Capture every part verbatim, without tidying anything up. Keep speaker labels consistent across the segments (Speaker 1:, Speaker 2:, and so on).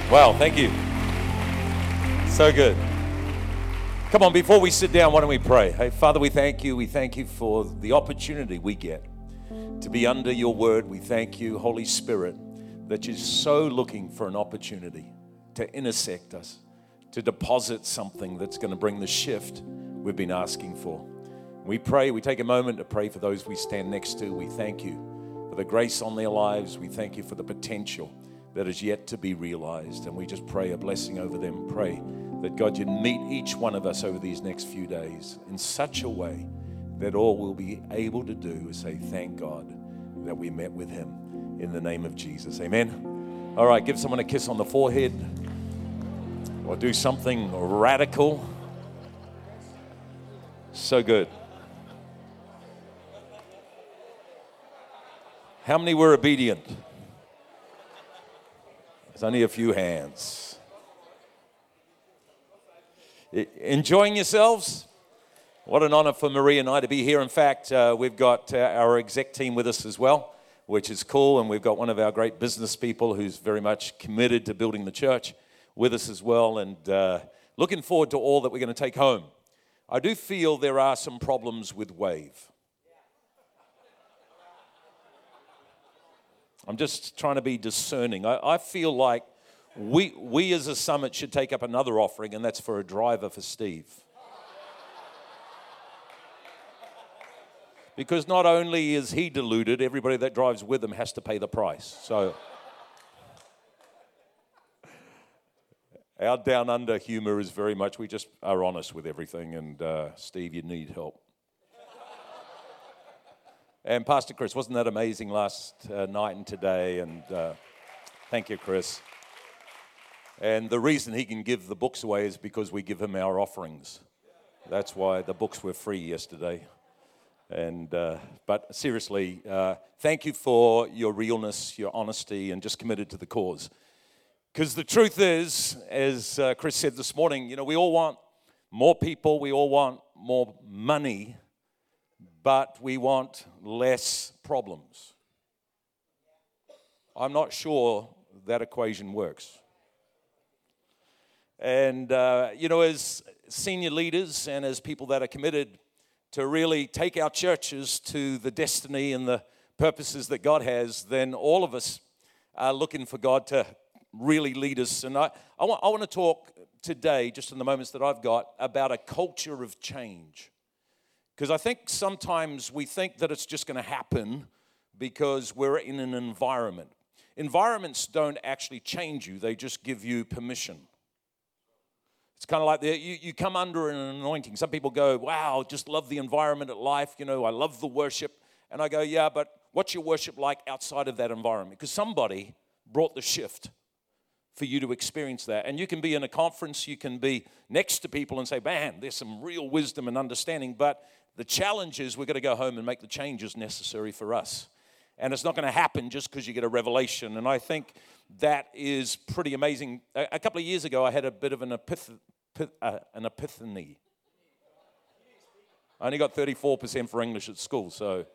Speaker 1: Wow, thank you. So good. Come on, before we sit down, why don't we pray? Hey, Father, we thank you. We thank you for the opportunity we get to be under your word. We thank you, Holy Spirit, that you're so looking for an opportunity to intersect us, to deposit something that's going to bring the shift we've been asking for. We pray, we take a moment to pray for those we stand next to. We thank you for the grace on their lives. We thank you for the potential that is yet to be realized. And we just pray a blessing over them. Pray that God, you'd meet each one of us over these next few days in such a way that all we'll be able to do is say, thank God that we met with him in the name of Jesus. Amen. All right, give someone a kiss on the forehead or do something radical. So good. How many were obedient? There's only a few hands. Enjoying yourselves? What an honor for Marie and I to be here. In fact, uh, we've got uh, our exec team with us as well, which is cool. And we've got one of our great business people who's very much committed to building the church with us as well. And uh, looking forward to all that we're going to take home. I do feel there are some problems with Wave. I'm just trying to be discerning. I, I feel like we we as a summit should take up another offering, and that's for a driver for Steve. Because not only is he deluded, everybody that drives with him has to pay the price. So our down under humor is very much, we just are honest with everything, and uh, Steve, you need help. And Pastor Chris, wasn't that amazing last uh, night and today? And uh, thank you, Chris. And the reason he can give the books away is because we give him our offerings. That's why the books were free yesterday. And uh, but seriously, uh, thank you for your realness, your honesty, and just committed to the cause. Because the truth is, as uh, Chris said this morning, you know, we all want more people, we all want more money, but we want less problems. I'm not sure that equation works. And, uh, you know, as senior leaders and as people that are committed to really take our churches to the destiny and the purposes that God has, then all of us are looking for God to really lead us. And I, I, want, I want to talk today, just in the moments that I've got, about a culture of change. Because I think sometimes we think that it's just going to happen because we're in an environment. Environments don't actually change you, they just give you permission. It's kind of like the, you, you come under an anointing. Some people go, wow, just love the environment at life. You know, I love the worship. And I go, yeah, but what's your worship like outside of that environment? Because somebody brought the shift for you to experience that. And you can be in a conference, you can be next to people and say, man, there's some real wisdom and understanding. But the challenge is we've got to go home and make the changes necessary for us. And it's not going to happen just because you get a revelation. And I think that is pretty amazing. A, a couple of years ago, I had a bit of an, epith- pith- uh, an epiphany. I only got thirty-four percent for English at school, so.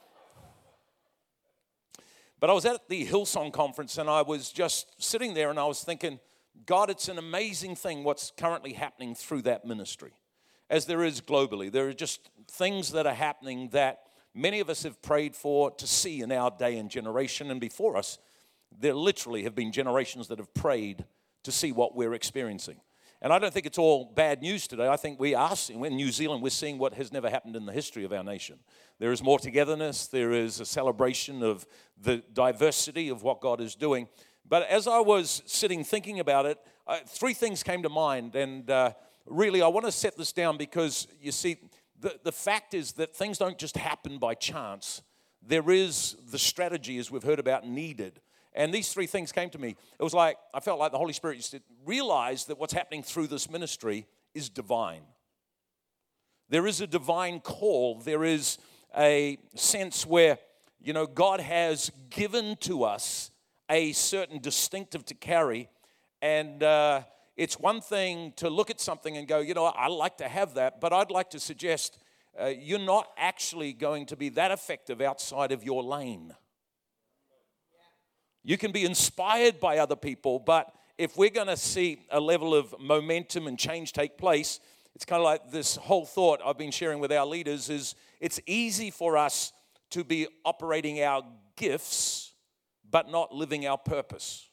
Speaker 1: But I was at the Hillsong conference, and I was just sitting there, and I was thinking, God, it's an amazing thing what's currently happening through that ministry. As there is globally, there are just things that are happening that many of us have prayed for to see in our day and generation. And before us, there literally have been generations that have prayed to see what we're experiencing. And I don't think it's all bad news today. I think we are seeing, in New Zealand, we're seeing what has never happened in the history of our nation. There is more togetherness. There is a celebration of the diversity of what God is doing. But as I was sitting thinking about it, uh, three things came to mind. And uh, really, I want to set this down because, you see, the, the fact is that things don't just happen by chance. There is the strategy, as we've heard about, needed. And these three things came to me. It was like, I felt like the Holy Spirit used to realize that what's happening through this ministry is divine. There is a divine call. There is a sense where, you know, God has given to us a certain distinctive to carry. And uh, it's one thing to look at something and go, you know, I like to have that, but I'd like to suggest uh, you're not actually going to be that effective outside of your lane. You can be inspired by other people, but if we're going to see a level of momentum and change take place, it's kind of like this whole thought I've been sharing with our leaders is it's easy for us to be operating our gifts but not living our purpose.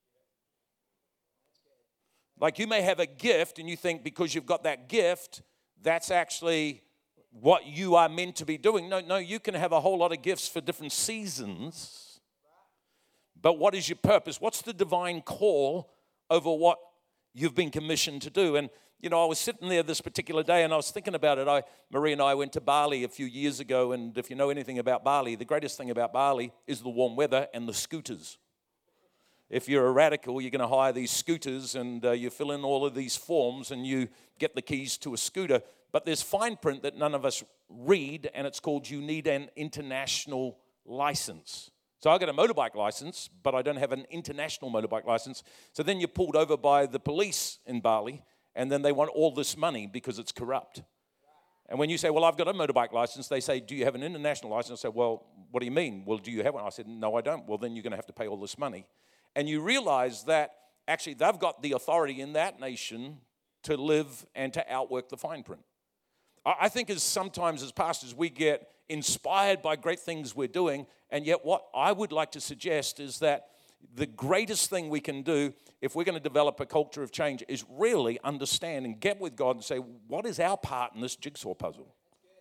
Speaker 1: Like you may have a gift and you think because you've got that gift, that's actually what you are meant to be doing. No, no, you can have a whole lot of gifts for different seasons. But what is your purpose? What's the divine call over what you've been commissioned to do? And, you know, I was sitting there this particular day and I was thinking about it. I, Marie and I went to Bali a few years ago. And if you know anything about Bali, the greatest thing about Bali is the warm weather and the scooters. If you're a radical, you're going to hire these scooters and uh, you fill in all of these forms and you get the keys to a scooter. But there's fine print that none of us read, and it's called you need an international license. So I got a motorbike license, but I don't have an international motorbike license. So then you're pulled over by the police in Bali, and then they want all this money because it's corrupt. And when you say, well, I've got a motorbike license, they say, do you have an international license? I say, well, what do you mean? Well, do you have one? I said, no, I don't. Well, then you're going to have to pay all this money. And you realize that actually they've got the authority in that nation to live and to outwork the fine print. I think as sometimes as pastors we get inspired by great things we're doing, and yet what I would like to suggest is that the greatest thing we can do if we're going to develop a culture of change is really understand and get with God and say, what is our part in this jigsaw puzzle?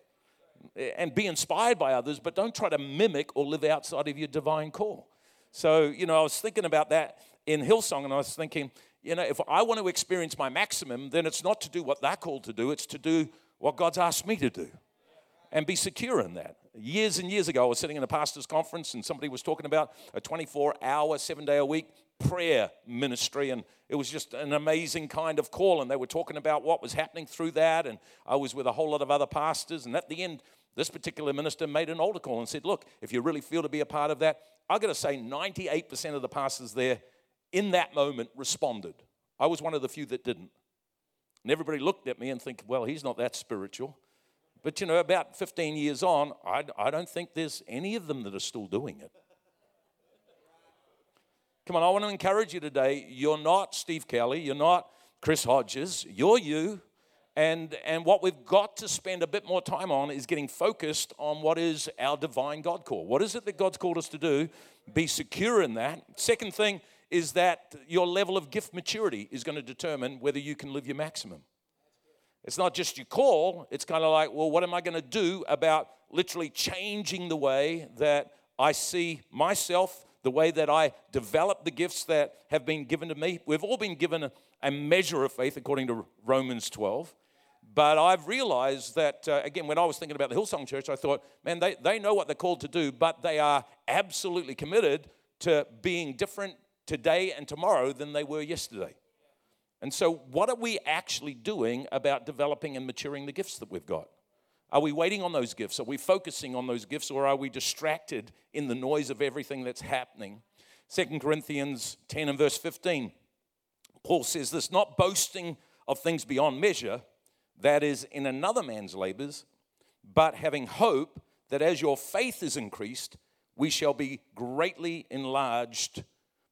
Speaker 1: And be inspired by others, but don't try to mimic or live outside of your divine call. So, you know, I was thinking about that in Hillsong, and I was thinking, you know, if I want to experience my maximum, then it's not to do what they're called to do, it's to do what God's asked me to do and be secure in that. Years and years ago, I was sitting in a pastor's conference, and somebody was talking about a twenty-four hour, seven-day-a-week prayer ministry, and it was just an amazing kind of call, and they were talking about what was happening through that, and I was with a whole lot of other pastors, and at the end, this particular minister made an altar call and said, look, if you really feel to be a part of that, I've got to say ninety-eight percent of the pastors there in that moment responded. I was one of the few that didn't. And everybody looked at me and think, well, he's not that spiritual. But, you know, about fifteen years on, I, I don't think there's any of them that are still doing it. Come on, I want to encourage you today. You're not Steve Kelly. You're not Chris Hodges. You're you. And, and what we've got to spend a bit more time on is getting focused on what is our divine God call. What is it that God's called us to do? Be secure in that. Second thing is that your level of gift maturity is going to determine whether you can live your maximum. It's not just your call. It's kind of like, well, what am I going to do about literally changing the way that I see myself, the way that I develop the gifts that have been given to me? We've all been given a, a measure of faith according to Romans twelve. But I've realized that, uh, again, when I was thinking about the Hillsong Church, I thought, man, they, they know what they're called to do, but they are absolutely committed to being different today and tomorrow than they were yesterday. And so what are we actually doing about developing and maturing the gifts that we've got? Are we waiting on those gifts? Are we focusing on those gifts, or are we distracted in the noise of everything that's happening? Second Corinthians ten and verse fifteen, Paul says this, not boasting of things beyond measure, that is in another man's labors, but having hope that as your faith is increased, we shall be greatly enlarged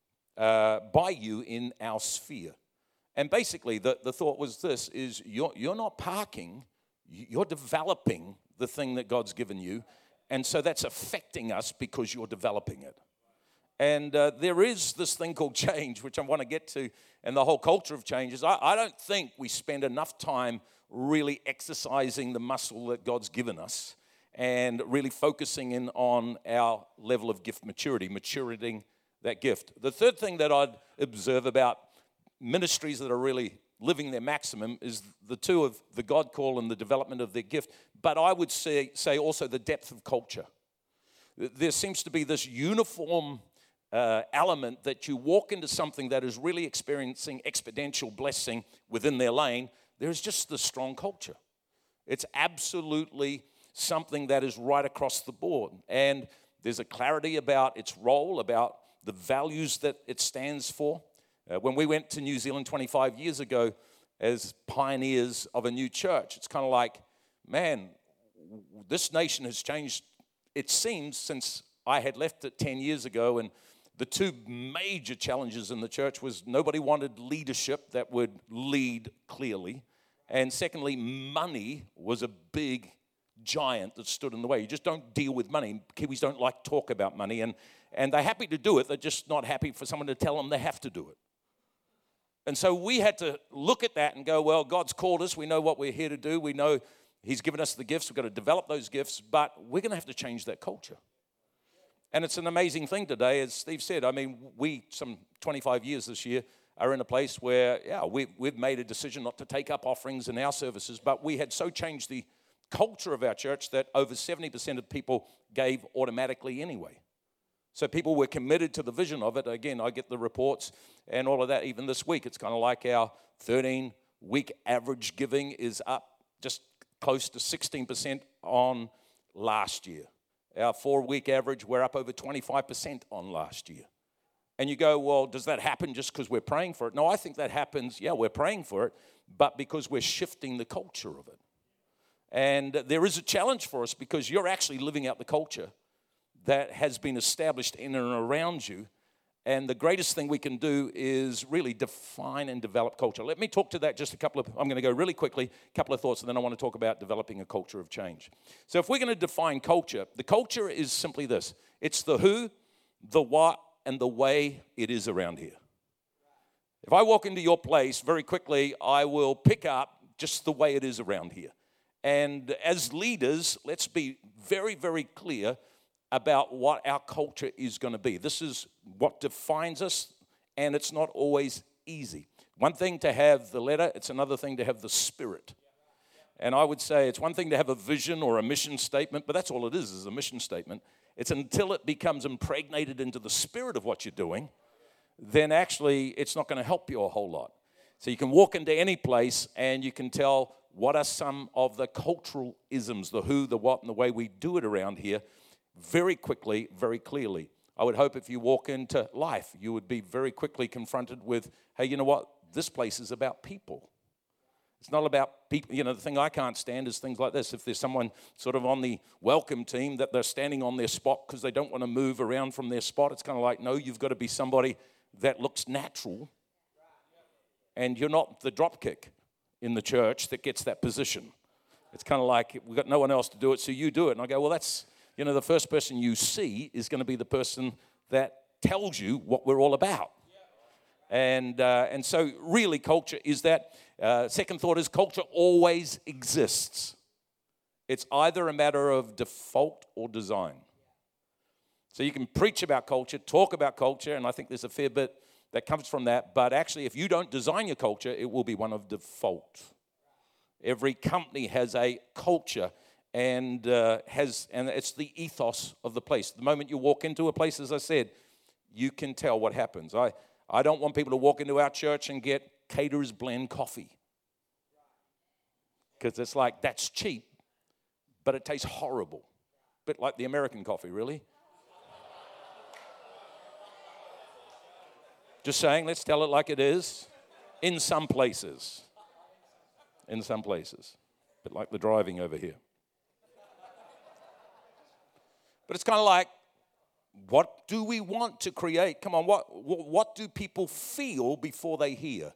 Speaker 1: uh, by you in our sphere. And basically, the, the thought was this, is you're, you're not parking, you're developing the thing that God's given you, and so that's affecting us because you're developing it. And uh, there is this thing called change, which I want to get to, and the whole culture of change is I, I don't think we spend enough time really exercising the muscle that God's given us and really focusing in on our level of gift maturity, maturating that gift. The third thing that I'd observe about ministries that are really living their maximum is the two of the God call and the development of their gift, but I would say, say also the depth of culture. There seems to be this uniform uh, element that you walk into something that is really experiencing exponential blessing within their lane. There's just the strong culture. It's absolutely something that is right across the board. And there's a clarity about its role, about the values that it stands for. Uh, when we went to New Zealand twenty-five years ago as pioneers of a new church, it's kind of like, man, this nation has changed, it seems, since I had left it ten years ago. And the two major challenges in the church was nobody wanted leadership that would lead clearly. And secondly, money was a big giant that stood in the way. You just don't deal with money. Kiwis don't like talk about money. And, and they're happy to do it. They're just not happy for someone to tell them they have to do it. And so we had to look at that and go, well, God's called us. We know what we're here to do. We know He's given us the gifts. We've got to develop those gifts. But we're going to have to change that culture. And it's an amazing thing today, as Steve said. I mean, we, some twenty-five years this year, are in a place where, yeah, we, we've made a decision not to take up offerings in our services, but we had so changed the culture of our church that over seventy percent of people gave automatically anyway. So people were committed to the vision of it. Again, I get the reports and all of that. Even this week, it's kind of like our thirteen-week average giving is up just close to sixteen percent on last year. Our four-week average, we're up over twenty-five percent on last year. And you go, well, does that happen just because we're praying for it? No, I think that happens, yeah, we're praying for it, but because we're shifting the culture of it. And there is a challenge for us because you're actually living out the culture that has been established in and around you. And the greatest thing we can do is really define and develop culture. Let me talk to that just a couple of, I'm going to go really quickly, a couple of thoughts, and then I want to talk about developing a culture of change. So if we're going to define culture, the culture is simply this. It's the who, the what, and the way it is around here. If I walk into your place, very quickly, I will pick up just the way it is around here. And as leaders, let's be very, very clear about what our culture is going to be. This is what defines us, and it's not always easy. One thing to have the letter, it's another thing to have the spirit. And I would say it's one thing to have a vision or a mission statement, but that's all it is, is a mission statement. It's until it becomes impregnated into the spirit of what you're doing, then actually it's not going to help you a whole lot. So you can walk into any place and you can tell what are some of the cultural isms, the who, the what, and the way we do it around here very quickly, very clearly. I would hope if you walk into life, you would be very quickly confronted with, hey, you know what? This place is about people. It's not about people. You know, the thing I can't stand is things like this. If there's someone sort of on the welcome team that they're standing on their spot because they don't want to move around from their spot, it's kind of like, no, you've got to be somebody that looks natural. And you're not the dropkick in the church that gets that position. It's kind of like, we've got no one else to do it, so you do it. And I go, well, that's, you know, the first person you see is going to be the person that tells you what we're all about. And uh, and so really culture is that. Uh, second thought is culture always exists. It's either a matter of default or design. So you can preach about culture, talk about culture, and I think there's a fair bit that comes from that. But actually, if you don't design your culture, it will be one of default. Every company has a culture and uh, has, and it's the ethos of the place. The moment you walk into a place, as I said, you can tell what happens. I, I don't want people to walk into our church and get Caterer's Blend coffee. Because it's like, that's cheap, but it tastes horrible. A bit like the American coffee, really. Just saying, let's tell it like it is. In some places. In some places. A bit like the driving over here. But it's kind of like, what do we want to create? Come on, what, what, what do people feel before they hear?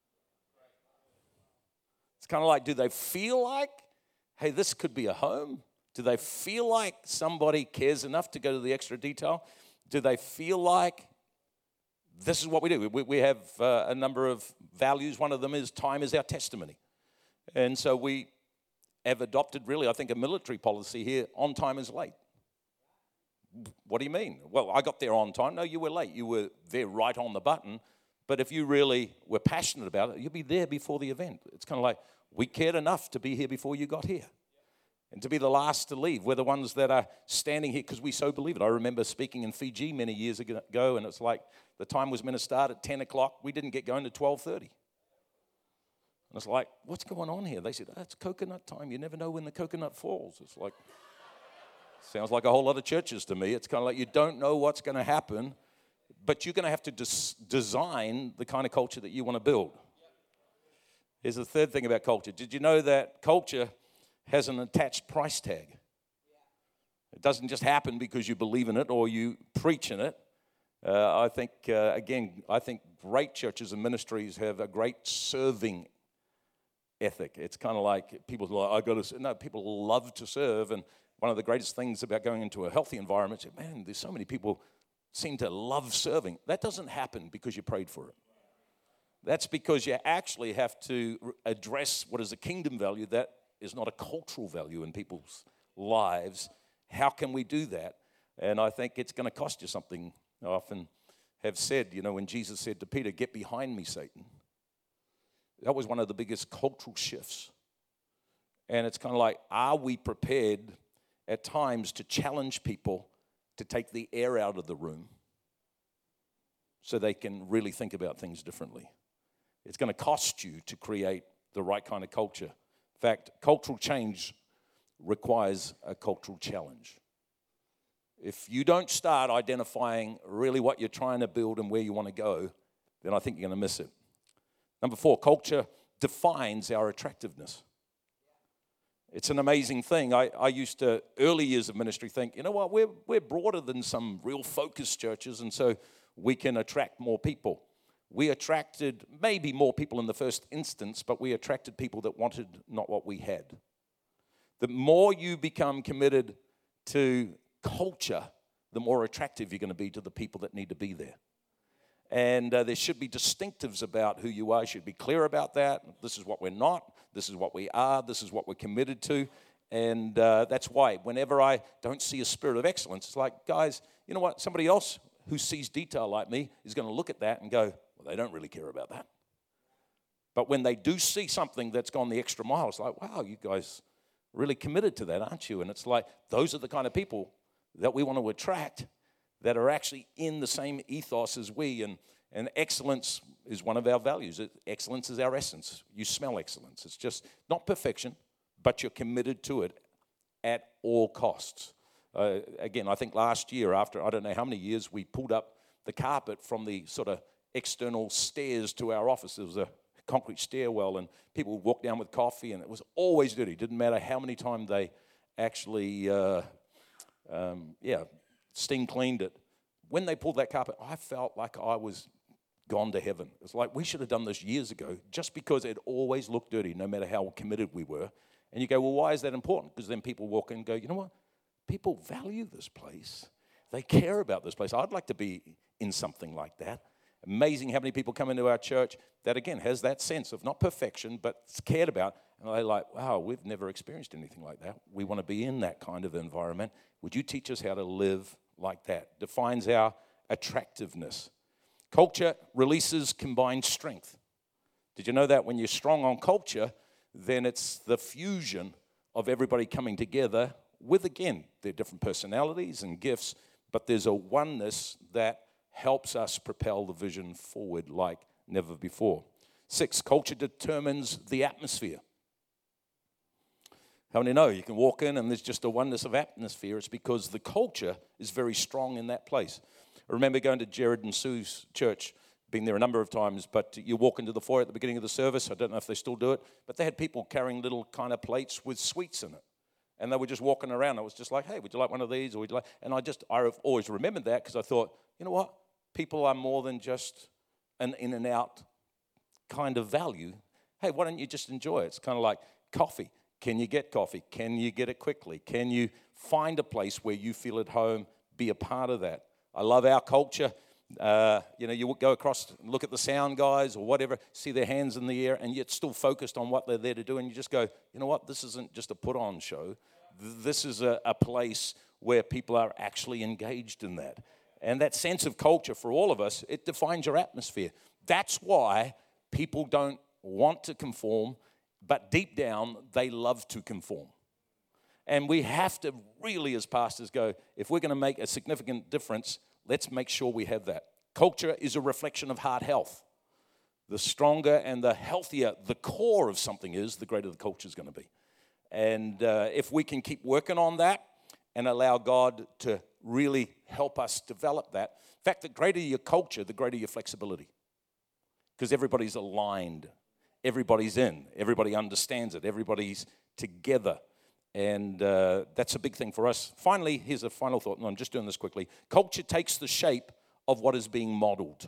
Speaker 1: It's kind of like, do they feel like, hey, this could be a home? Do they feel like somebody cares enough to go to the extra detail? Do they feel like this is what we do? We, we have uh, a number of values. One of them is time is our testimony. And so we have adopted really, I think, a military policy here, on time is late. What do you mean? Well, I got there on time. No, you were late. You were there right on the button. But if you really were passionate about it, you'll be there before the event. It's kind of like, we cared enough to be here before you got here. And to be the last to leave. We're the ones that are standing here because we so believe it. I remember speaking in Fiji many years ago, and it's like the time was meant to start at ten o'clock. We didn't get going to twelve thirty. And it's like, what's going on here? They said, oh, it's coconut time. You never know when the coconut falls. It's like, sounds like a whole lot of churches to me. It's kind of like you don't know what's going to happen, but you're going to have to des- design the kind of culture that you want to build. Here's the third thing about culture. Did you know that culture has an attached price tag? It doesn't just happen because you believe in it or you preach in it. Uh, I think, uh, again, I think great churches and ministries have a great serving ethic. It's kind of like people are like, I got to, no, people love to serve. And one of the greatest things about going into a healthy environment is, man, there's so many people seem to love serving. That doesn't happen because you prayed for it. That's because you actually have to address what is a kingdom value that is not a cultural value in people's lives. How can we do that? And I think it's going to cost you something. I often have said, you know, when Jesus said to Peter, get behind me, Satan, that was one of the biggest cultural shifts. And it's kind of like, are we prepared at times to challenge people to take the air out of the room so they can really think about things differently? It's going to cost you to create the right kind of culture. In fact, cultural change requires a cultural challenge. If you don't start identifying really what you're trying to build and where you want to go, then I think you're going to miss it. Number four, culture defines our attractiveness. It's an amazing thing. I, I used to, early years of ministry, think, you know what, we're, we're broader than some real focused churches, and so we can attract more people. We attracted maybe more people in the first instance, but we attracted people that wanted not what we had. The more you become committed to culture, the more attractive you're going to be to the people that need to be there. And uh, there should be distinctives about who you are. You should be clear about that. This is what we're not. This is what we are. This is what we're committed to. And uh, that's why whenever I don't see a spirit of excellence, it's like, guys, you know what? Somebody else who sees detail like me is going to look at that and go, well, they don't really care about that. But when they do see something that's gone the extra mile, it's like, wow, you guys really committed to that, aren't you? And it's like, those are the kind of people that we want to attract that are actually in the same ethos as we. And, and excellence is one of our values. Excellence is our essence. You smell excellence. It's just not perfection, but you're committed to it at all costs. Uh, again, I think last year, after I don't know how many years, we pulled up the carpet from the sort of external stairs to our office. There was a concrete stairwell, and people would walk down with coffee, and it was always dirty. It didn't matter how many times they actually, uh, um, yeah, steam cleaned it. When they pulled that carpet, I felt like I was gone to heaven. It's like we should have done this years ago just because it always looked dirty, no matter how committed we were. And you go, well, why is that important? Because then people walk in and go, you know what? People value this place. They care about this place. I'd like to be in something like that. Amazing how many people come into our church that, again, has that sense of not perfection, but it's cared about. And they're like, wow, we've never experienced anything like that. We want to be in that kind of environment. Would you teach us how to live like that? Defines our attractiveness. Culture releases combined strength. Did you know that when you're strong on culture, then it's the fusion of everybody coming together with, again, their different personalities and gifts, but there's a oneness that helps us propel the vision forward like never before. Six, culture determines the atmosphere. How many know you can walk in and there's just a oneness of atmosphere? It's because the culture is very strong in that place. I remember going to Jared and Sue's church, been there a number of times, but you walk into the foyer at the beginning of the service. I don't know if they still do it, but they had people carrying little kind of plates with sweets in it. And they were just walking around. It was just like, hey, would you like one of these? Or would you like? And I just, I've always remembered that because I thought, you know what? People are more than just an in and out kind of value. Hey, why don't you just enjoy it? It's kind of like coffee. Can you get coffee? Can you get it quickly? Can you find a place where you feel at home? Be a part of that. I love our culture. Uh, you know, you go across and look at the sound guys or whatever, see their hands in the air, and yet still focused on what they're there to do. And you just go, you know what? This isn't just a put-on show. This is a, a place where people are actually engaged in that. And that sense of culture for all of us, it defines your atmosphere. That's why people don't want to conform, but deep down, they love to conform. And we have to really, as pastors, go, if we're going to make a significant difference, let's make sure we have that. Culture is a reflection of heart health. The stronger and the healthier the core of something is, the greater the culture is going to be. And uh, if we can keep working on that and allow God to really help us develop that. In fact, the greater your culture, the greater your flexibility. Because everybody's aligned. Everybody's in. Everybody understands it. Everybody's together. And uh, that's a big thing for us. Finally, here's a final thought, and I'm just doing this quickly. Culture takes the shape of what is being modeled.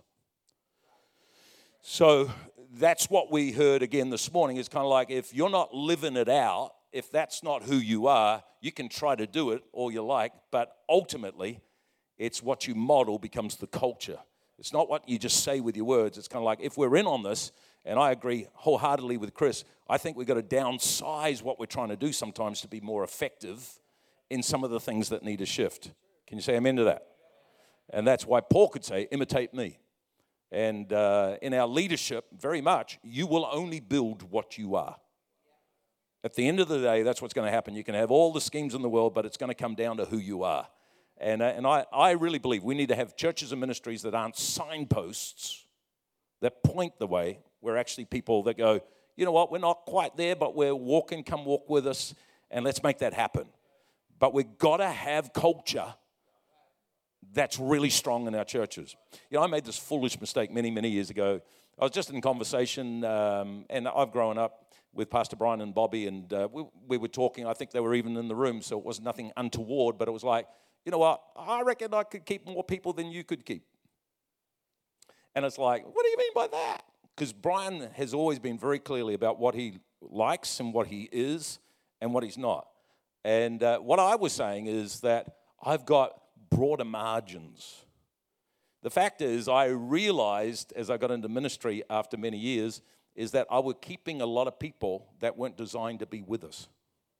Speaker 1: So that's what we heard again this morning. It's kind of like if you're not living it out, if that's not who you are, you can try to do it all you like, but ultimately it's what you model becomes the culture. It's not what you just say with your words. It's kind of like if we're in on this, and I agree wholeheartedly with Chris, I think we've got to downsize what we're trying to do sometimes to be more effective in some of the things that need a shift. Can you say amen to that? And that's why Paul could say, imitate me. And uh, in our leadership, very much, you will only build what you are. At the end of the day, that's what's going to happen. You can have all the schemes in the world, but it's going to come down to who you are. And, uh, and I, I really believe we need to have churches and ministries that aren't signposts that point the way. We're actually people that go, you know what, we're not quite there, but we're walking, come walk with us, and let's make that happen. But we've got to have culture that's really strong in our churches. You know, I made this foolish mistake many, many years ago. I was just in conversation, um, and I've grown up with Pastor Brian and Bobby, and uh, we, we were talking. I think they were even in the room, so it was nothing untoward, but it was like, you know what, I reckon I could keep more people than you could keep. And it's like, what do you mean by that? Because Brian has always been very clearly about what he likes and what he is and what he's not. And uh, what I was saying is that I've got broader margins. The fact is, I realized as I got into ministry after many years, is that I was keeping a lot of people that weren't designed to be with us.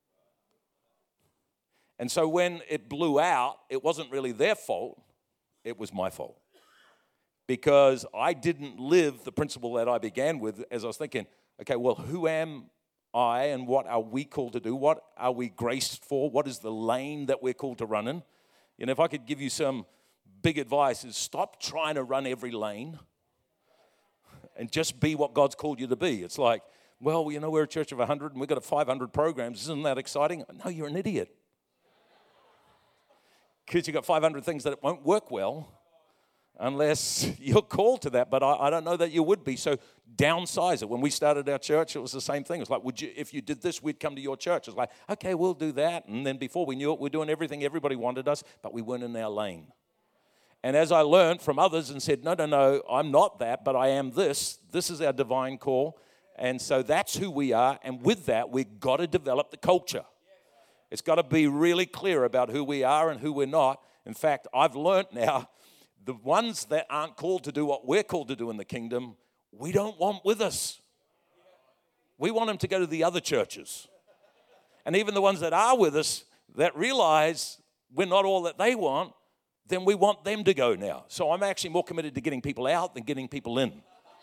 Speaker 1: And so when it blew out, it wasn't really their fault, it was my fault. Because I didn't live the principle that I began with as I was thinking, okay, well, who am I and what are we called to do? What are we graced for? What is the lane that we're called to run in? You know, if I could give you some big advice is stop trying to run every lane and just be what God's called you to be. It's like, well, you know, we're a church of one hundred and we've got five hundred programs. Isn't that exciting? No, you're an idiot. Because you've got five hundred things that won't work well unless you're called to that. But I, I don't know that you would be. So downsize it. When we started our church, it was the same thing. It was like, would you, if you did this, we'd come to your church. It's like, okay, we'll do that. And then before we knew it, we're doing everything everybody wanted us, but we weren't in our lane. And as I learned from others and said, no, no, no, I'm not that, but I am this. This is our divine call. And so that's who we are. And with that, we've got to develop the culture. It's got to be really clear about who we are and who we're not. In fact, I've learned now, the ones that aren't called to do what we're called to do in the kingdom, we don't want with us. We want them to go to the other churches. And even the ones that are with us that realize we're not all that they want, then we want them to go now. So I'm actually more committed to getting people out than getting people in.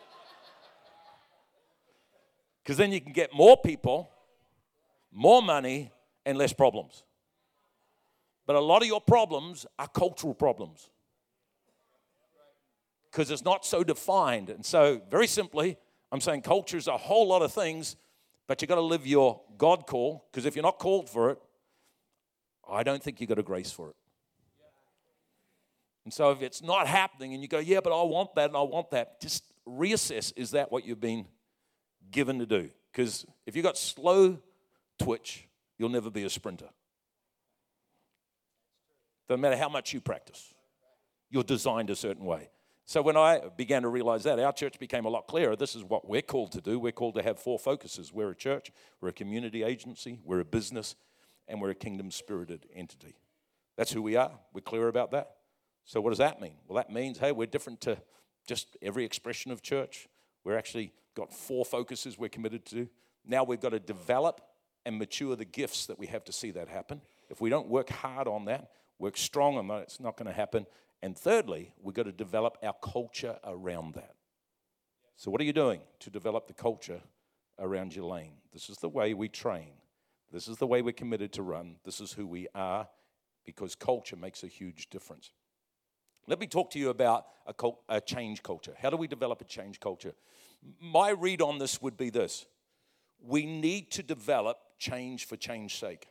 Speaker 1: Because then you can get more people, more money, and less problems. But a lot of your problems are cultural problems. Because it's not so defined. And so, very simply, I'm saying culture is a whole lot of things, but you've got to live your God call, because if you're not called for it, I don't think you've got a grace for it. And so if it's not happening and you go, yeah, but I want that and I want that, just reassess, is that what you've been given to do? Because if you've got slow twitch, you'll never be a sprinter. Doesn't matter how much you practice. You're designed a certain way. So when I began to realize that, our church became a lot clearer. This is what we're called to do. We're called to have four focuses. We're a church, we're a community agency, we're a business, and we're a kingdom-spirited entity. That's who we are. We're clear about that. So what does that mean? Well, that means, hey, we're different to just every expression of church. We're actually got four focuses we're committed to. Now we've got to develop and mature the gifts that we have to see that happen. If we don't work hard on that, work strong on that, it's not going to happen. And thirdly, we've got to develop our culture around that. So what are you doing to develop the culture around your lane? This is the way we train. This is the way we're committed to run. This is who we are, because culture makes a huge difference. Let me talk to you about a, cult, a change culture. How do we develop a change culture? My read on this would be this. We need to develop change for change's sake.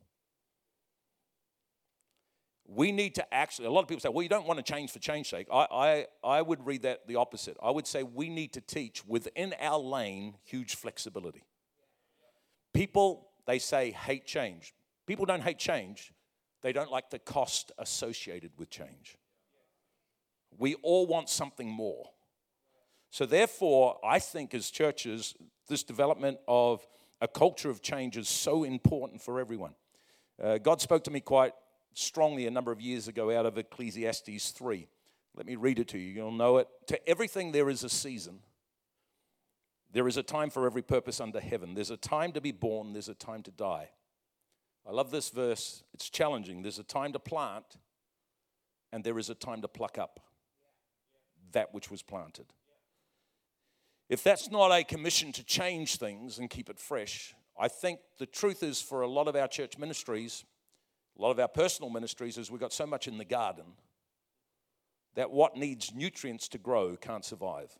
Speaker 1: We need to actually, a lot of people say, well, you don't want to change for change's sake. I, I, I would read that the opposite. I would say we need to teach within our lane huge flexibility. People, they say, hate change. People don't hate change. They don't like the cost associated with change. We all want something more. So therefore, I think as churches, this development of a culture of change is so important for everyone. Uh, God spoke to me quite strongly a number of years ago out of Ecclesiastes three. Let me read it to you. You'll know it. To everything there is a season. There is a time for every purpose under heaven. There's a time to be born. There's a time to die. I love this verse. It's challenging. There's a time to plant, and there is a time to pluck up that which was planted. If that's not a commission to change things and keep it fresh, I think the truth is for a lot of our church ministries, a lot of our personal ministries, is we've got so much in the garden that what needs nutrients to grow can't survive.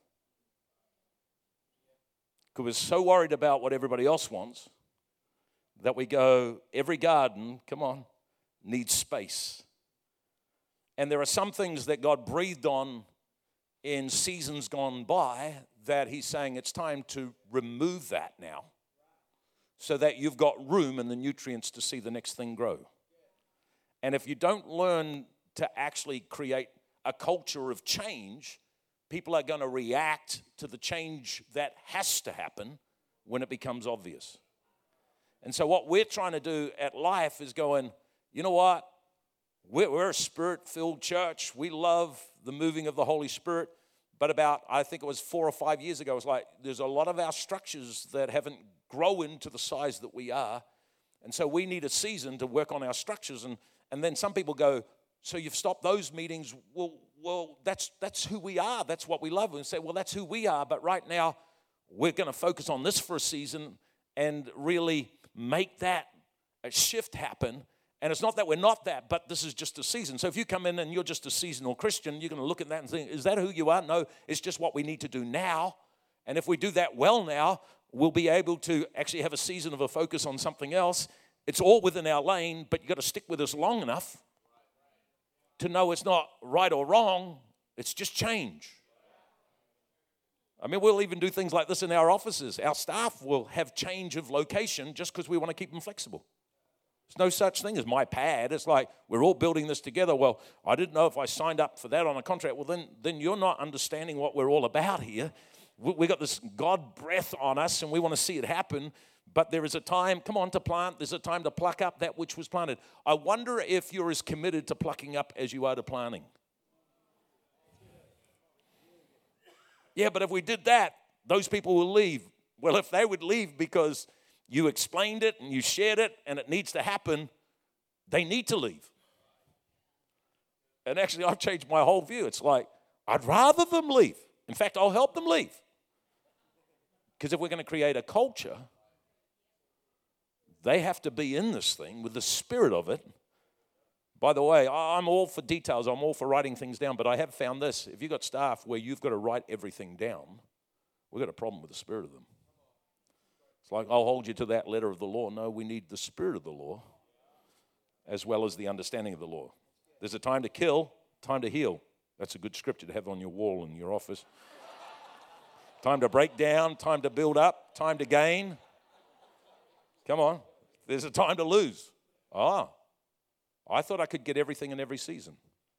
Speaker 1: Because we're so worried about what everybody else wants that we go, every garden, come on, needs space. And there are some things that God breathed on in seasons gone by that he's saying it's time to remove that now so that you've got room and the nutrients to see the next thing grow. And if you don't learn to actually create a culture of change, people are going to react to the change that has to happen when it becomes obvious. And so what we're trying to do at Life is going, you know what? We're, we're a Spirit-filled church. We love the moving of the Holy Spirit. But about, I think it was four or five years ago, it was like, there's a lot of our structures that haven't grown to the size that we are. And so we need a season to work on our structures. And, and then some people go, so you've stopped those meetings? Well, well, that's that's who we are. That's what we love. And say, well, that's who we are. But right now, we're going to focus on this for a season and really make that a shift happen. And it's not that we're not that, but this is just a season. So if you come in and you're just a seasonal Christian, you're going to look at that and think, is that who you are? No, it's just what we need to do now. And if we do that well now, we'll be able to actually have a season of a focus on something else. It's all within our lane, but you've got to stick with us long enough to know it's not right or wrong. It's just change. I mean, we'll even do things like this in our offices. Our staff will have change of location just because we want to keep them flexible. There's no such thing as my pad. It's like we're all building this together. Well, I didn't know if I signed up for that on a contract. Well, then, then you're not understanding what we're all about here. We, we got this God breath on us, and we want to see it happen. But there is a time, come on, to plant. There's a time to pluck up that which was planted. I wonder if you're as committed to plucking up as you are to planting. Yeah, but if we did that, those people will leave. Well, if they would leave because you explained it and you shared it and it needs to happen, they need to leave. And actually, I've changed my whole view. It's like, I'd rather them leave. In fact, I'll help them leave. Because if we're going to create a culture, they have to be in this thing with the spirit of it. By the way, I'm all for details. I'm all for writing things down. But I have found this. If you've got staff where you've got to write everything down, we've got a problem with the spirit of them. It's like, I'll hold you to that letter of the law. No, we need the spirit of the law as well as the understanding of the law. There's a time to kill, time to heal. That's a good scripture to have on your wall in your office. Time to break down, time to build up, time to gain. Come on. There's a time to lose. Ah, I thought I could get everything in every season.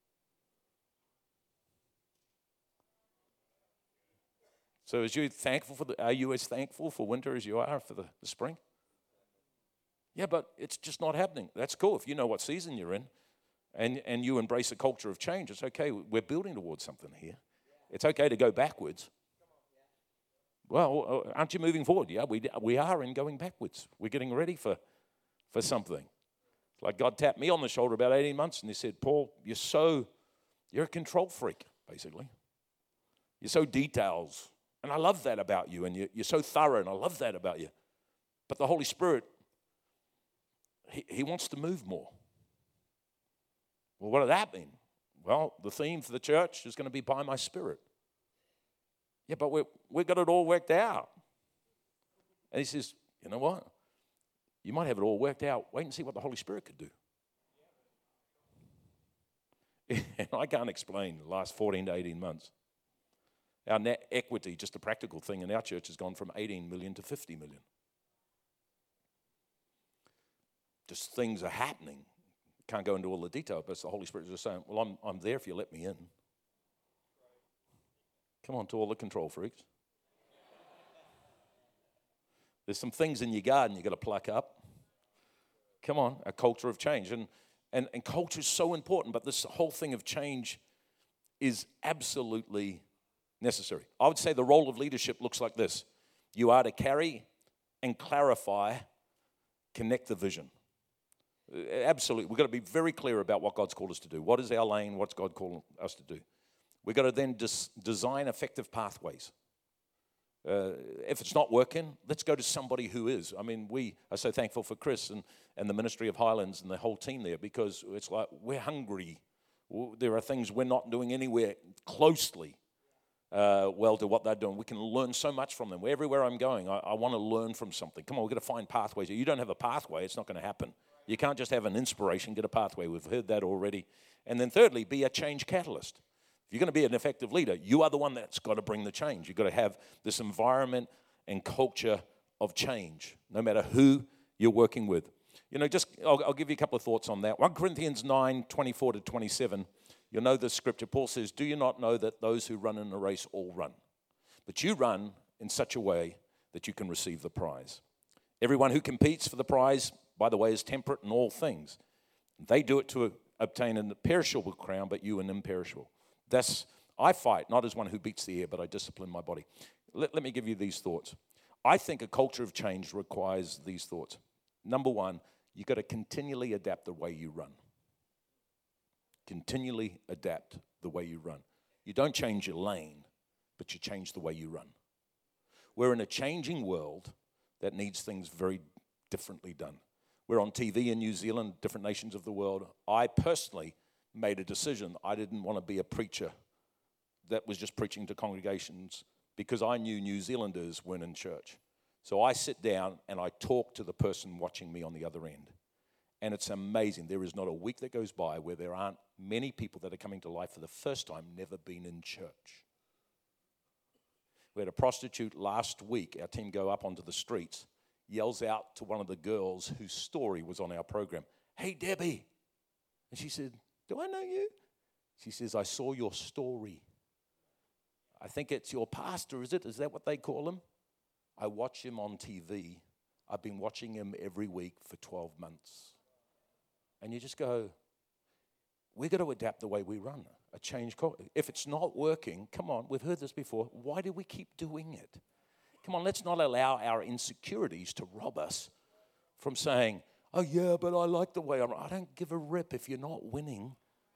Speaker 1: So is you thankful for the, are you as thankful for winter as you are for the, the spring? Yeah, but it's just not happening. That's cool if you know what season you're in and, and you embrace a culture of change. It's okay. We're building towards something here. It's okay to go backwards. Well, aren't you moving forward? Yeah, we we are in going backwards. We're getting ready for, for something. Like God tapped me on the shoulder about eighteen months and he said, Paul, you're so, you're a control freak, basically. You're so details. And I love that about you. And you're, you're so thorough, and I love that about you. But the Holy Spirit, he, he wants to move more. Well, what does that mean? Well, the theme for the church is going to be by my Spirit. Yeah, but we're, we've got it all worked out. And he says, you know what? You might have it all worked out. Wait and see what the Holy Spirit could do. And I can't explain the last fourteen to eighteen months. Our net equity, just a practical thing in our church, has gone from eighteen million to fifty million. Just things are happening. Can't go into all the detail, but the Holy Spirit is just saying, well, I'm, I'm there if you let me in. Come on, to all the control freaks. There's some things in your garden you got to pluck up. Come on, a culture of change. And, and, and culture is so important, but this whole thing of change is absolutely necessary. I would say the role of leadership looks like this. You are to carry and clarify, connect the vision. Absolutely. We've got to be very clear about what God's called us to do. What is our lane? What's God called us to do? We've got to then des- design effective pathways. Uh, if it's not working, let's go to somebody who is. I mean, we are so thankful for Chris and, and the Ministry of Highlands and the whole team there, because it's like we're hungry. There are things we're not doing anywhere closely uh, well to what they're doing. We can learn so much from them. Everywhere I'm going, I, I want to learn from something. Come on, we've got to find pathways. If you don't have a pathway, it's not going to happen. You can't just have an inspiration, get a pathway. We've heard that already. And then thirdly, be a change catalyst. If you're going to be an effective leader, you are the one that's got to bring the change. You've got to have this environment and culture of change, no matter who you're working with. You know, just I'll, I'll give you a couple of thoughts on that. First Corinthians nine, twenty-four to twenty-seven, you'll know the scripture. Paul says, do you not know that those who run in a race all run? But you run in such a way that you can receive the prize. Everyone who competes for the prize, by the way, is temperate in all things. They do it to obtain a perishable crown, but you an imperishable. That's, I fight, not as one who beats the air, but I discipline my body. Let, let me give you these thoughts. I think a culture of change requires these thoughts. Number one, you've got to continually adapt the way you run. Continually adapt the way you run. You don't change your lane, but you change the way you run. We're in a changing world that needs things very differently done. We're on T V in New Zealand, different nations of the world. I personally made a decision. I didn't want to be a preacher that was just preaching to congregations because I knew New Zealanders weren't in church. So I sit down and I talk to the person watching me on the other end. And it's amazing. There is not a week that goes by where there aren't many people that are coming to life for the first time, never been in church. We had a prostitute last week, our team go up onto the streets, yells out to one of the girls whose story was on our program, "Hey, Debbie." And she said, "Do I know you?" She says, "I saw your story. I think it's your pastor, is it? Is that what they call him? I watch him on T V. I've been watching him every week for twelve months. And you just go, we've got to adapt the way we run, a change culture. If it's not working, come on, we've heard this before. Why do we keep doing it? Come on, let's not allow our insecurities to rob us from saying, "Oh, yeah, but I like the way I'm." I don't give a rip if you're not winning.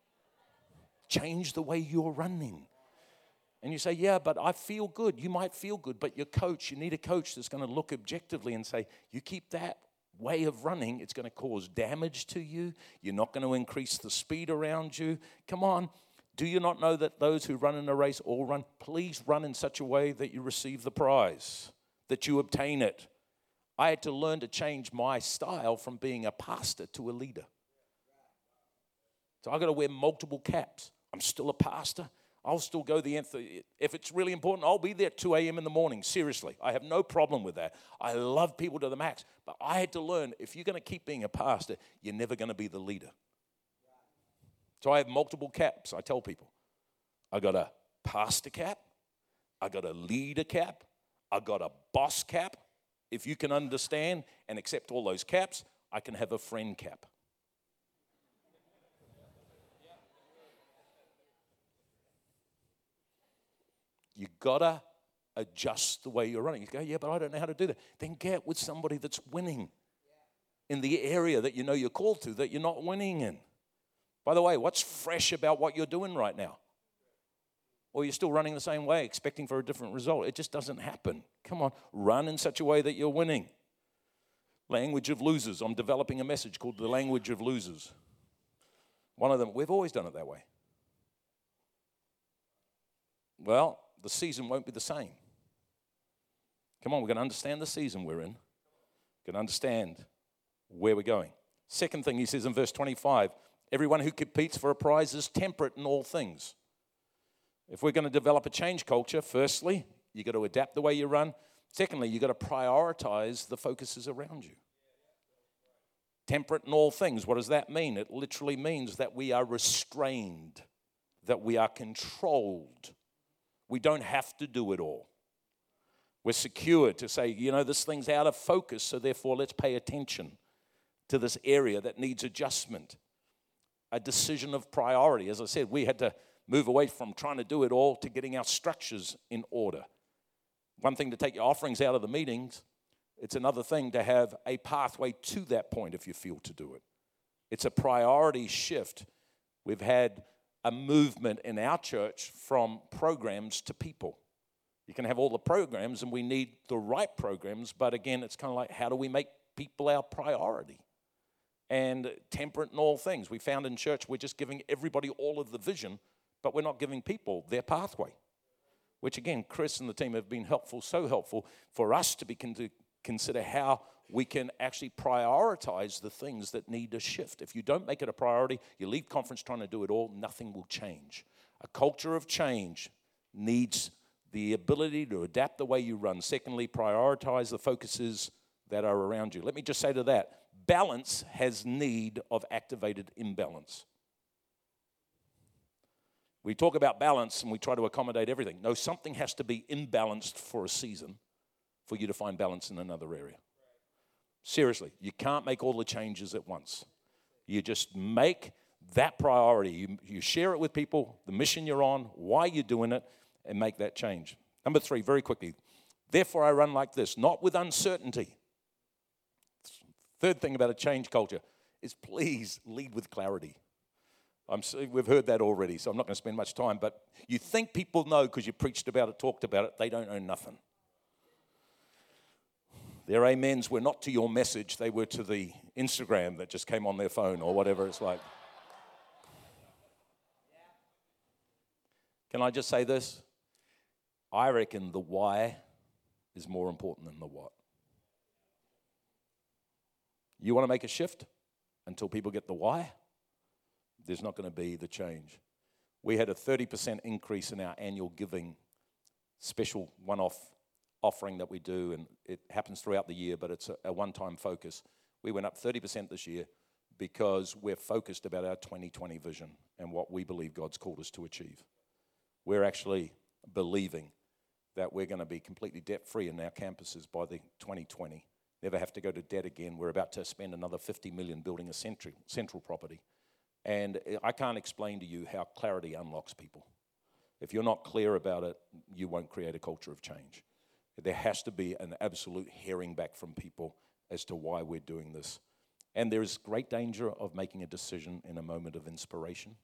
Speaker 1: Change the way you're running. And you say, "Yeah, but I feel good." You might feel good, but your coach, you need a coach that's going to look objectively and say, "You keep that way of running, it's going to cause damage to you. You're not going to increase the speed around you. Come on. Do you not know that those who run in a race all run? Please run in such a way that you receive the prize, that you obtain it." I had to learn to change my style from being a pastor to a leader. So I've got to wear multiple caps. I'm still a pastor. I'll still go the nth. If it's really important, I'll be there at two a.m. in the morning. Seriously, I have no problem with that. I love people to the max. But I had to learn, if you're going to keep being a pastor, you're never going to be the leader. So I have multiple caps. I tell people, I got a pastor cap, I got a leader cap, I got a boss cap. If you can understand and accept all those caps, I can have a friend cap. You gotta adjust the way you're running. You go, "Yeah, but I don't know how to do that." Then get with somebody that's winning in the area that you know you're called to, that you're not winning in. By the way, what's fresh about what you're doing right now? Or you're still running the same way, expecting for a different result. It just doesn't happen. Come on, run in such a way that you're winning. Language of losers. I'm developing a message called the language of losers. One of them, we've always done it that way. Well, the season won't be the same. Come on, we're going to understand the season we're in. We're going to understand where we're going. Second thing he says in verse twenty-five, everyone who competes for a prize is temperate in all things. If we're going to develop a change culture, firstly, you've got to adapt the way you run. Secondly, you've got to prioritize the focuses around you. Temperate in all things, what does that mean? It literally means that we are restrained, that we are controlled. We don't have to do it all. We're secure to say, you know, this thing's out of focus, so therefore let's pay attention to this area that needs adjustment. A decision of priority. As I said, we had to move away from trying to do it all to getting our structures in order. One thing to take your offerings out of the meetings, it's another thing to have a pathway to that point if you feel to do it. It's a priority shift. We've had a movement in our church from programs to people. You can have all the programs, and we need the right programs, but again, it's kind of like, how do we make people our priority? And temperate in all things. We found in church, we're just giving everybody all of the vision, but we're not giving people their pathway. Which again, Chris and the team have been helpful, so helpful for us to be to consider how we can actually prioritize the things that need a shift. If you don't make it a priority, you leave conference trying to do it all, nothing will change. A culture of change needs the ability to adapt the way you run. Secondly, prioritize the focuses that are around you. Let me just say to that, balance has need of activated imbalance. We talk about balance and we try to accommodate everything. No, something has to be imbalanced for a season for you to find balance in another area. Seriously, you can't make all the changes at once. You just make that priority. You, you share it with people, the mission you're on, why you're doing it, and make that change. Number three, very quickly. Therefore, I run like this, not with uncertainty. Third thing about a change culture is please lead with clarity. I'm, we've heard that already, so I'm not going to spend much time, but you think people know because you preached about it, talked about it, they don't know nothing. Their amens were not to your message, they were to the Instagram that just came on their phone or whatever it's like. Can I just say this? I reckon the why is more important than the what. You want to make a shift until people get the why? There's not going to be the change. We had a thirty percent increase in our annual giving, special one-off offering that we do, and it happens throughout the year, but it's a, a one-time focus. We went up thirty percent this year because we're focused about our twenty twenty vision and what we believe God's called us to achieve. We're actually believing that we're going to be completely debt-free in our campuses by the twenty twenty. Never have to go to debt again. We're about to spend another fifty million dollars building a central, central property. And I can't explain to you how clarity unlocks people. If you're not clear about it, you won't create a culture of change. There has to be an absolute hearing back from people as to why we're doing this. And there is great danger of making a decision in a moment of inspiration.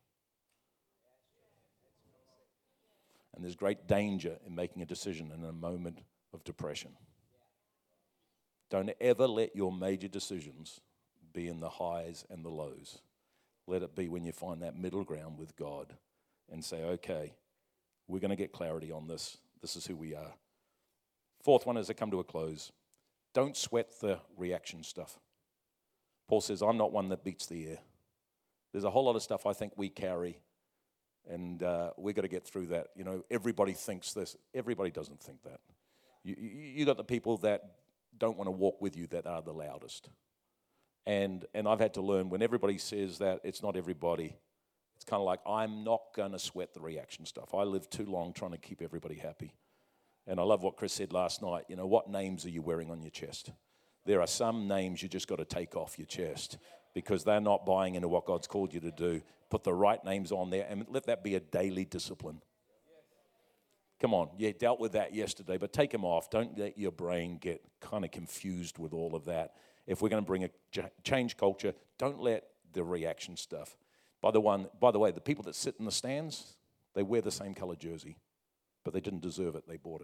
Speaker 1: And there's great danger in making a decision in a moment of depression. Don't ever let your major decisions be in the highs and the lows. Let it be when you find that middle ground with God and say, okay, we're going to get clarity on this. This is who we are. Fourth one, as I come to a close, don't sweat the reaction stuff. Paul says, I'm not one that beats the air. There's a whole lot of stuff I think we carry, and uh, we've got to get through that. You know, everybody thinks this. Everybody doesn't think that. You, you, you got the people that don't want to walk with you that are the loudest. And and I've had to learn when everybody says that, it's not everybody. It's kind of like, I'm not going to sweat the reaction stuff. I lived too long trying to keep everybody happy. And I love what Chris said last night. You know, what names are you wearing on your chest? There are some names you just got to take off your chest because they're not buying into what God's called you to do. Put the right names on there and let that be a daily discipline. Come on, you dealt with that yesterday, but take them off. Don't let your brain get kind of confused with all of that. If we're going to bring a change culture, don't let the reaction stuff. By the one, by the way, the people that sit in the stands, they wear the same color jersey, but they didn't deserve it. They bought it.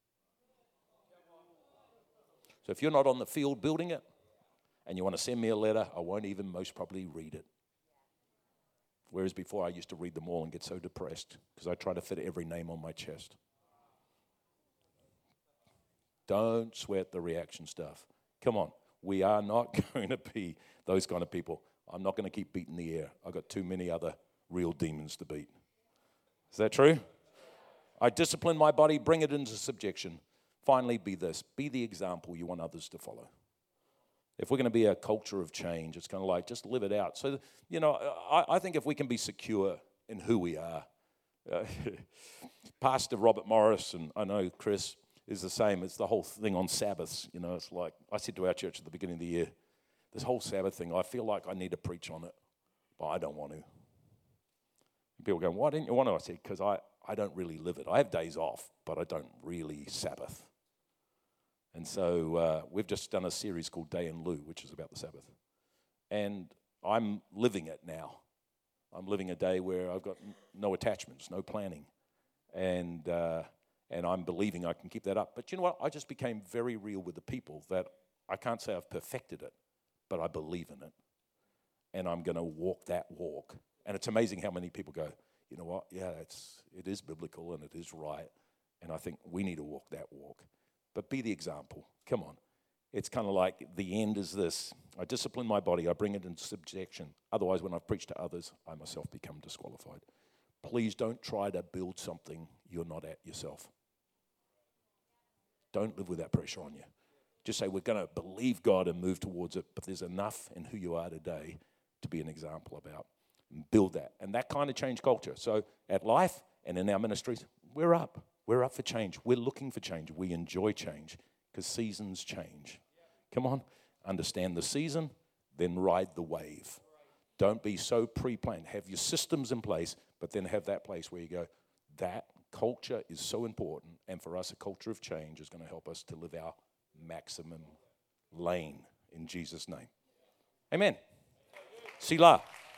Speaker 1: So if you're not on the field building it, and you want to send me a letter, I won't even most probably read it. Whereas before I used to read them all and get so depressed because I try to fit every name on my chest. Don't sweat the reaction stuff. Come on. We are not going to be those kind of people. I'm not going to keep beating the air. I've got too many other real demons to beat. Is that true? I discipline my body, bring it into subjection. Finally, be this. Be the example you want others to follow. If we're going to be a culture of change, it's kind of like just live it out. So, you know, I, I think if we can be secure in who we are, Uh, Pastor Robert Morris, and I know Chris, is the same. It's the whole thing on Sabbaths. You know, it's like I said to our church at the beginning of the year, this whole Sabbath thing, I feel like I need to preach on it, but I don't want to. People go, why didn't you want to? I said, because I, I don't really live it. I have days off, but I don't really Sabbath. And so uh, we've just done a series called Day in Lieu, which is about the Sabbath. And I'm living it now. I'm living a day where I've got no attachments, no planning. And uh, and I'm believing I can keep that up. But you know what? I just became very real with the people that I can't say I've perfected it, but I believe in it. And I'm going to walk that walk. And it's amazing how many people go, you know what? Yeah, it's it is biblical and it is right. And I think we need to walk that walk. But be the example. Come on. It's kind of like the end is this. I discipline my body. I bring it into subjection. Otherwise, when I've preached to others, I myself become disqualified. Please don't try to build something you're not at yourself. Don't live with that pressure on you. Just say, we're going to believe God and move towards it, but there's enough in who you are today to be an example about. And build that. And that kind of change culture. So at Life and in our ministries, we're up. We're up for change. We're looking for change. We enjoy change because seasons change. Come on. Understand the season, then ride the wave. Don't be so pre-planned. Have your systems in place, but then have that place where you go, that culture is so important. And for us, a culture of change is going to help us to live our maximum lane in Jesus' name. Amen. Selah.